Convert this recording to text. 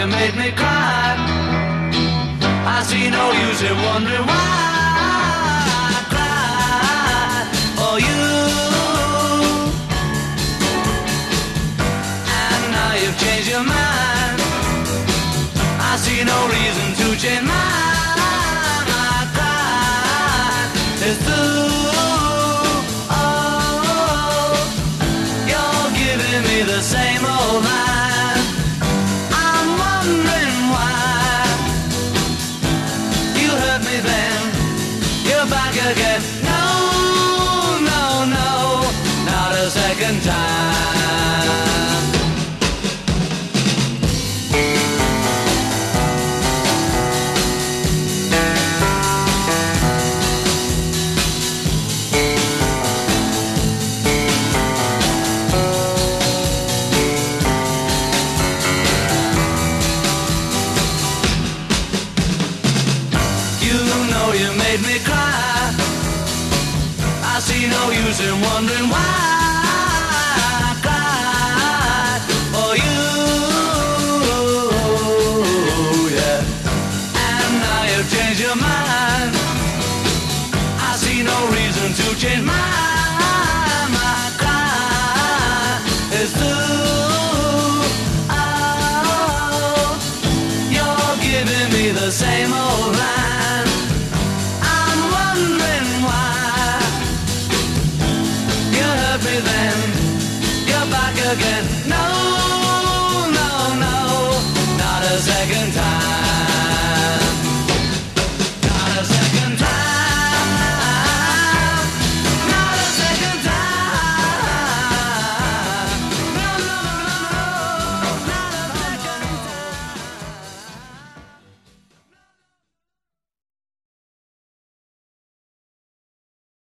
you made me cry. I see no use in wondering why I cry for you. And now you've changed your mind. I see no reason to change mine. I cry, it's true. Oh, you're giving me the same old line. I'm wondering why you hurt me then. You're back again. No, no, no, not a second time. You made me cry. I see no use in wondering why.